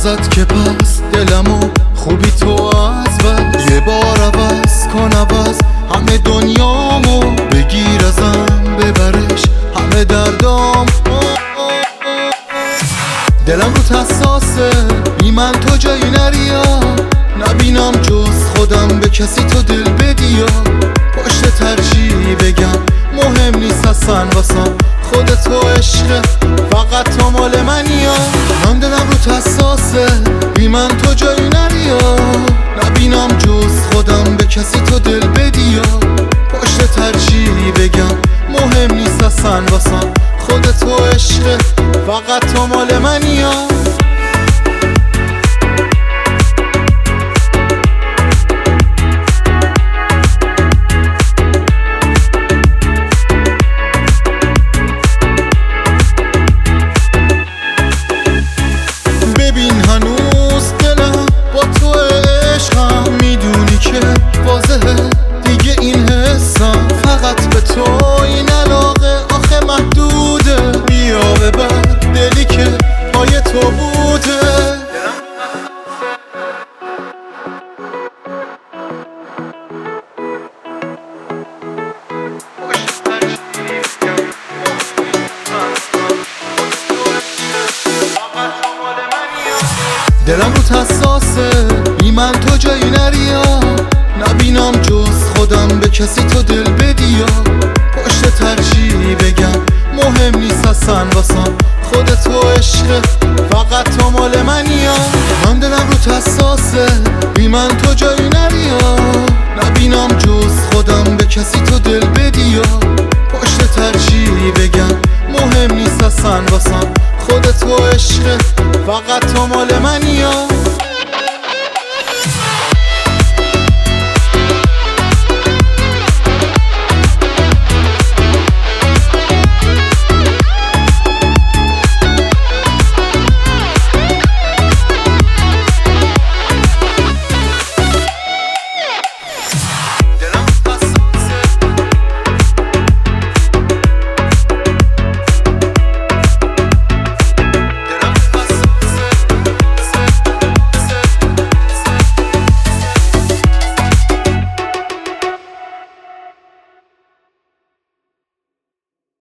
ازت که پس دلمو خوبی تو از بس یه بار عوض کن عوض همه دنیامو بگیر ازم ببرش همه دردام دلم رو حساسه بی من تو جایی نریا نبینم جز خودم به کسی تو دل بدیا پشت ترجیح بگم مهم نیست اصلا واسم خودتو عشقه فقط تو مال منیا من دلم رو حساسه بی من تو جایی نریا نبینم جز خودم به کسی تو دل بدیا پشت ترجیح بگم مهم نیست اصلا واسم خودتو عشقه فقط تو مال منیا ببین هنوز دلم با تو عشقم میدونی که واضحه دیگه این حسم فقط به تو این علاقه آخه محدوده بیا ببر دلی که پای تو بوده دلم رو حساسه بی من تو جایی نریا نبینم جز خودم به کسی تو دل بدیا پشت ترجیح بگم مهم نیست اصلا واسم خودتو عشقه فقط تو مال منیا من دلم رو حساسه بی من تو جایی نریا نبینم جز خودم به کسی تو دل بدیا پشت ترجیح بگم مهم نیست اصلا واسم خودتو عشقه فقط تو مال من